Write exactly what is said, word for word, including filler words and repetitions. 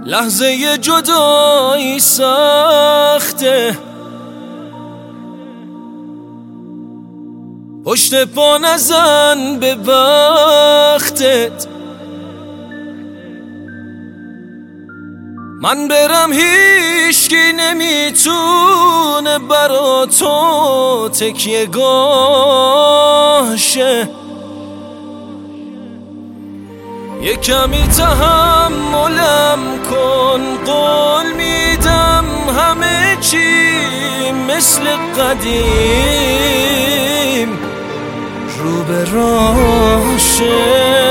لحظه جدایی سخته، پشت پا نزن به بختت. من برم هیچکی نمیتونه برا تو تکیه گاه شه. یه کمی تحملم کن، قول میدم همه چی مثل قدیم رو به راشه.